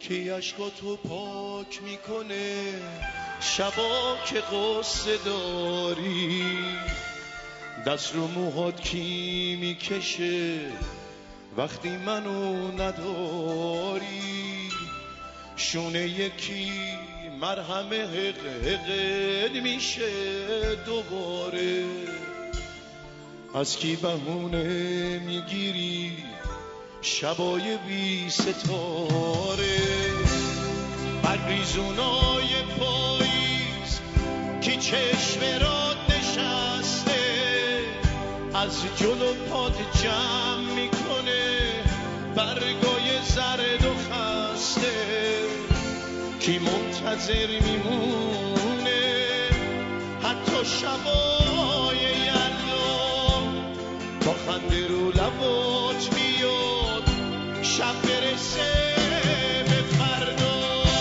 کی عشقاتو پاک میکنه شبا که قصه داری، دست رو موهات کی میکشه وقتی منو نداری، شونه یکی مرهم حقد میشه دوباره، از کی بهونه میگیری شبای بی ستاره، بریزونای پاییز کی چشم راد نشسته، از جلو پات جمع میکنه برگای زرد و خسته، کی منتظر میمونه حتی شبای یلدا، تا خنده رو لبات بیاد شب برسه به فردا.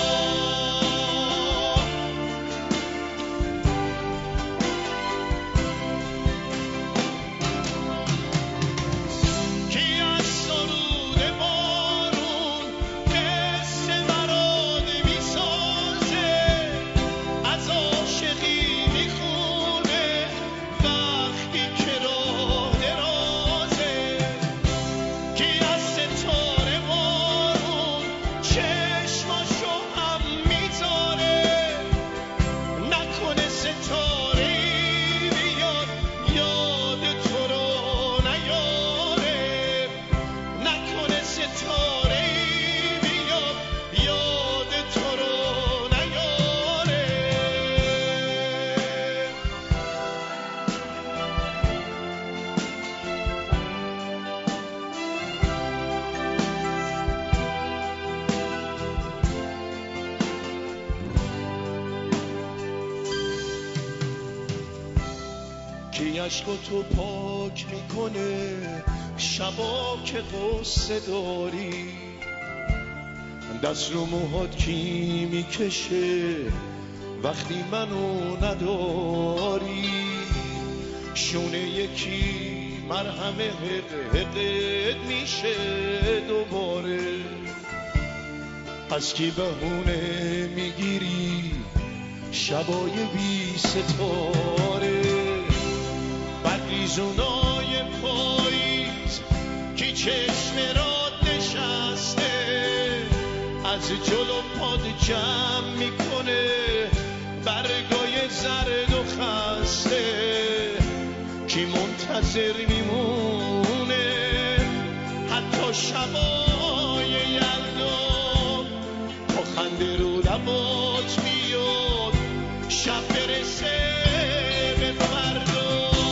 کی از سرود بارون قصه برات میسازه، از عاشقی میخونه وقتی که راه درازه، کی از ستاره بارون چشماشو هم میذاره، نکنه ستاره ای بیاد یاد تو رو نیاره، نکنه ستاره ای بیاد یاد تو رو نیاره. کی عشقاتو پاک میکنه شبا که قصه داری، دست رو موهات کی میکشه وقتی منو نداری، شونه یکی مرهم حقد میشه دوباره، از کی بهونه میگیری شبای بی ستاره، بریزونای پاییز کی چشم راد نشسته، از جلو پاد جمع میکنه برگای زرد و خسته، کی منتظر میمونه حتی شبای یلدا، تا خنده رو لبات بیاد شب برسه به فردا.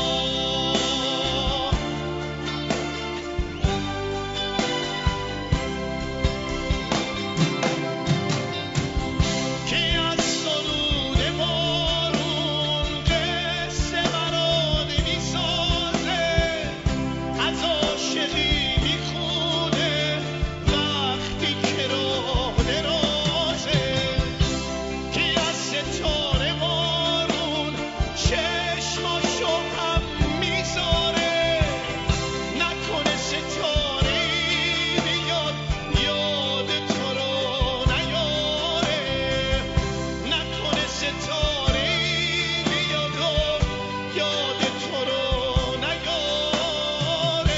کی از سرود بارون قصه برات میسازه، از عاشقی میخونه وقتی که راه درازه، کی از ستاره بارون چشماشو هم میذاره، نکنه ستاره ای بیاد یاد تو رو نیاره، نکنه ستاره ای بیاد و یاد تو رو نیاره.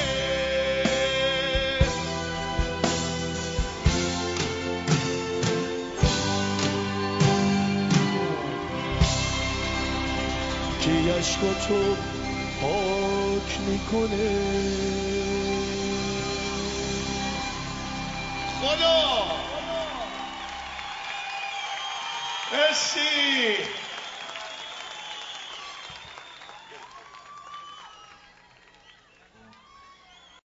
کی عشقاتو پاک میکنه خدا. مرسی.